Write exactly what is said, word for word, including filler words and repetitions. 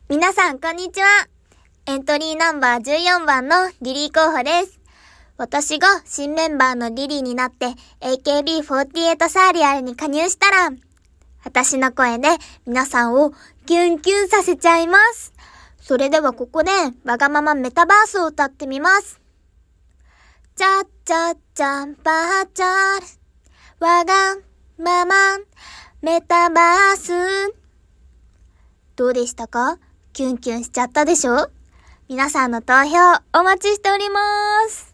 皆さん、こんにちは。エントリーナンバーじゅうよんばんのリリー候補です。私が新メンバーのリリーになって エーケービーフォーティーエイト サーリアルに加入したら、私の声で皆さんをキュンキュンさせちゃいます。それではここでわがままメタバースを歌ってみます。チャッチャッチャンパーチャールわがままメタバース。どうでしたか？キュンキュンしちゃったでしょ？皆さんの投票お待ちしております。